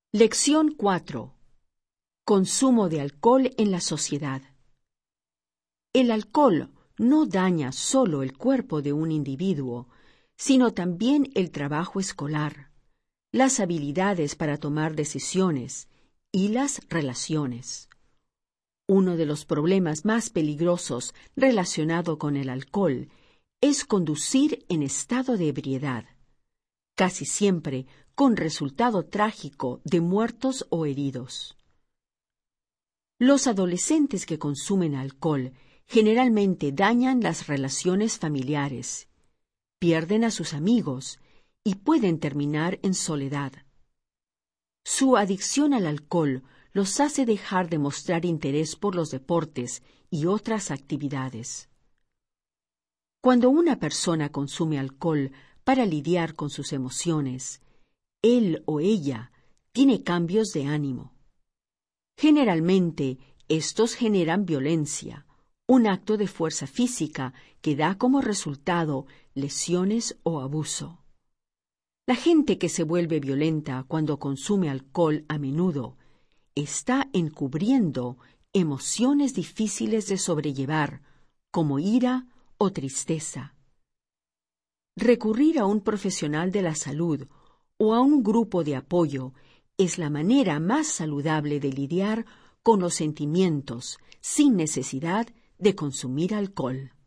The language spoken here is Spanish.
Lección 4. Consumo de alcohol en la sociedad. El alcohol no daña solo el cuerpo de un individuo, sino también el trabajo escolar, las habilidades para tomar decisiones y las relaciones. Uno de los problemas más peligrosos relacionado con el alcohol es conducir en estado de ebriedad, casi siempre con resultado trágico de muertos o heridos. Los adolescentes que consumen alcohol generalmente dañan las relaciones familiares, pierden a sus amigos y pueden terminar en soledad. Su adicción al alcohol los hace dejar de mostrar interés por los deportes y otras actividades. Cuando una persona consume alcohol para lidiar con sus emociones, él o ella tiene cambios de ánimo. Generalmente, estos generan violencia, un acto de fuerza física que da como resultado lesiones o abuso. La gente que se vuelve violenta cuando consume alcohol a menudo está encubriendo emociones difíciles de sobrellevar, como ira o tristeza. Recurrir a un profesional de la salud o a un grupo de apoyo es la manera más saludable de lidiar con los sentimientos sin necesidad de consumir alcohol.